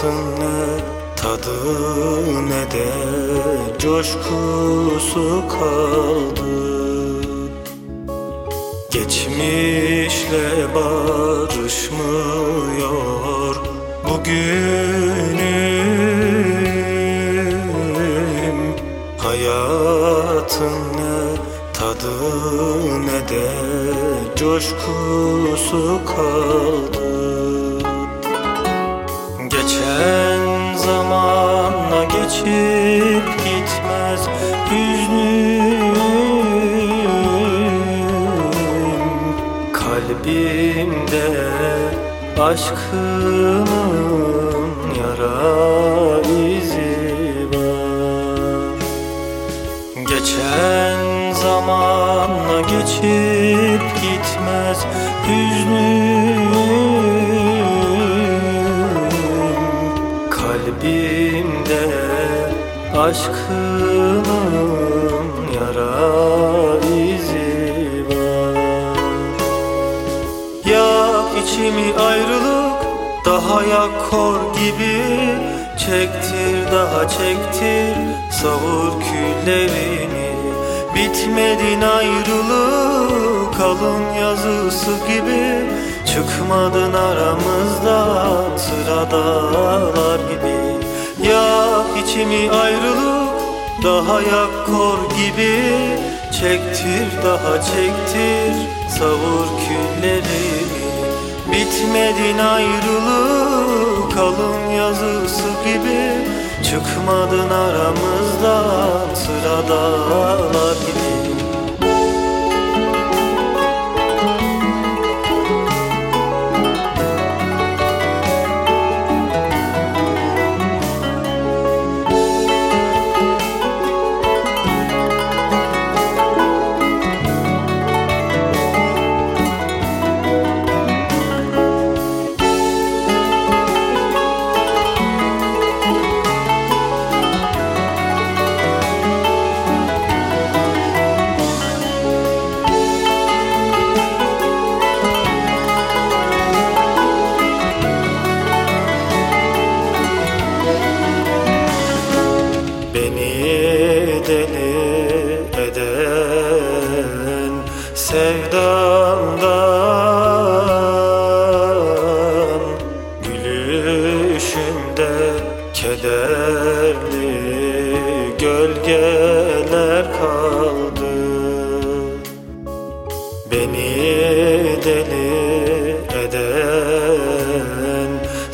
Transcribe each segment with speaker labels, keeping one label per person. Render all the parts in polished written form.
Speaker 1: Hayatın ne tadı ne de coşkusu kaldı. Geçmişle barışmıyor bugünüm. Hayatın ne tadı ne de coşkusu kaldı. Geçen zamanla geçip gitmez hüznüm. Kalbimde aşkının yara izi var. Geçen zamanla geçip gitmez hüznüm. Kalbimde aşkının yara izi var. Yak içimi ayrılık, daha yak kor gibi. Çektir daha çektir, savur küllerini. Bitmedin ayrılık, kalın yazısı gibi. Çıkmadın aramızdan, sıradalar gibi. Yak içimi ayrılık, daha yak kor gibi. Çektir daha çektir, savur küllerini. Bitmedin ayrılık, kalın yazısı gibi. Çıkmadın aramızdan, sıradalar gibi. Deli eden sevdamdan, gülüşümde kederli gölgeler kaldı. Beni deli eden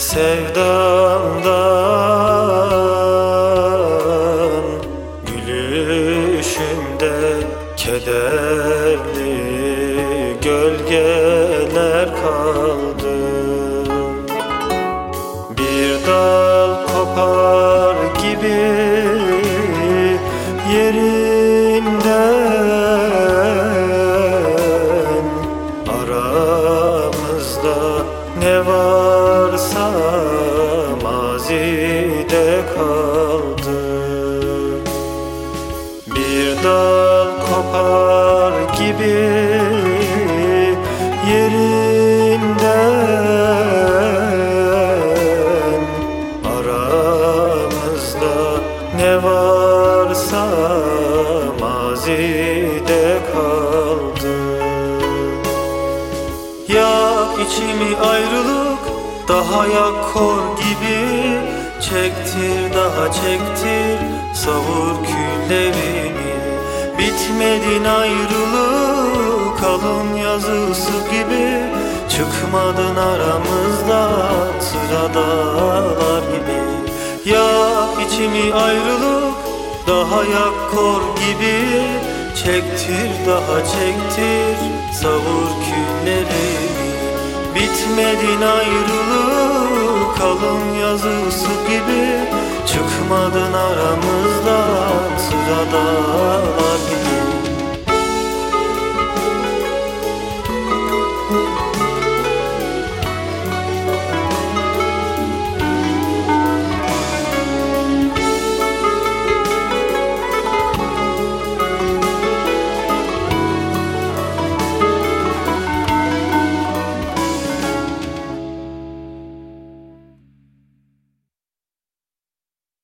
Speaker 1: sevdamdan, gülüşümde kederli gölgeler kaldı. Bir dal kopar gibi yerinden, aramızda ne varsa mazide kaldı. Bir dal kopar gibi yerinden, aramızda ne varsa mazide kaldı. Yak içimi ayrılık, daha yak kor gibi. Çektir daha çektir, savur küllerini. Bitmedin ayrılık, kalın yazısı gibi. Çıkmadın aramızdan, sıradalar gibi. Yak içimi ayrılık, daha yak kor gibi. Çektir daha çektir, savur küllerini. Bitmedin ayrılık, kalın yazısı gibi. Çıkmadın aramızdan, sıradalar